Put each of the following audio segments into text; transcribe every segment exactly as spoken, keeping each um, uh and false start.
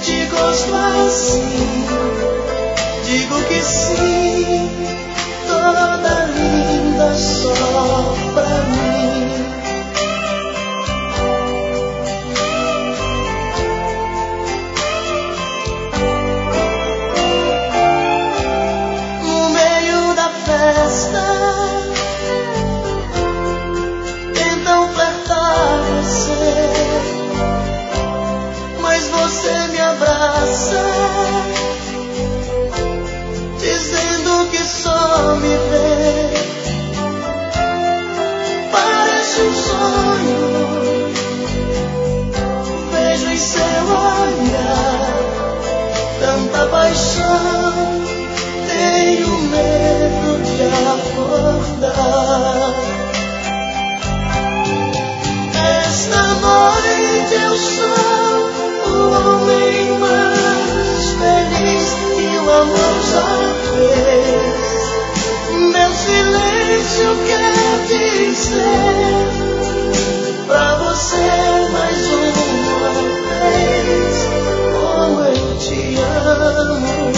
te gosto assim, digo que sim, toda linda só pra mim. No meio da festa tentam flertar você, mas você me abraça, dizendo que só me vê. Parece um sonho, vejo em seu olhar tanta paixão, tenho medo de acordar. Esta noite eu sou o homem mais feliz que o amor já fez. Meu silêncio quer dizer pra você mais uma vez como eu te amo.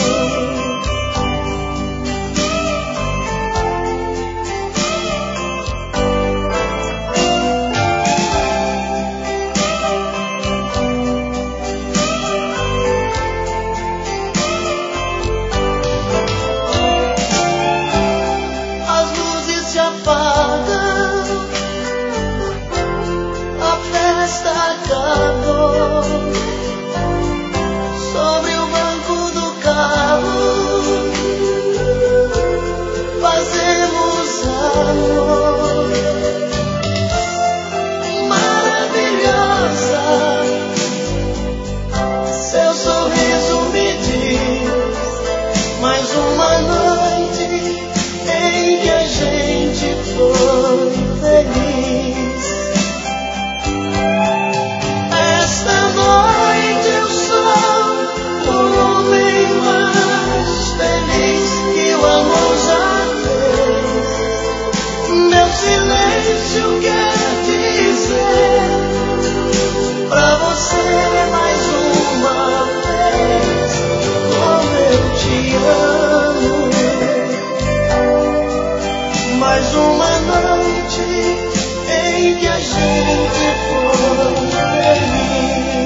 Sobre o banco do carro fazemos amor. Maravilhosa, seu sorriso me diz mais uma noite em que a gente foi feliz. Esta noite eu sou o homem mais feliz que o amor já fez. Meu silêncio quer dizer pra você mais uma vez como eu te amo. Mais uma noite em que a gente foi feliz.